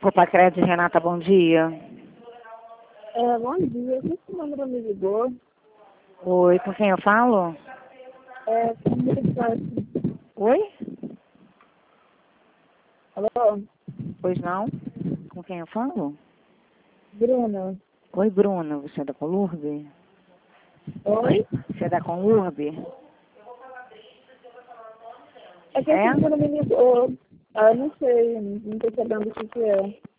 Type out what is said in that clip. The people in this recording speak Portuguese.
Opa, Crédito, Renata, bom dia. Bom dia. Esse número me ligou. Oi, com quem eu falo? Como Oi? Alô? Pois não? Com quem eu falo? Bruna. Oi, Bruna, você é da Colurbe? Oi? Você é da Colurbe? É que esse número me ligou. Eu não sei, não tô sabendo o que é.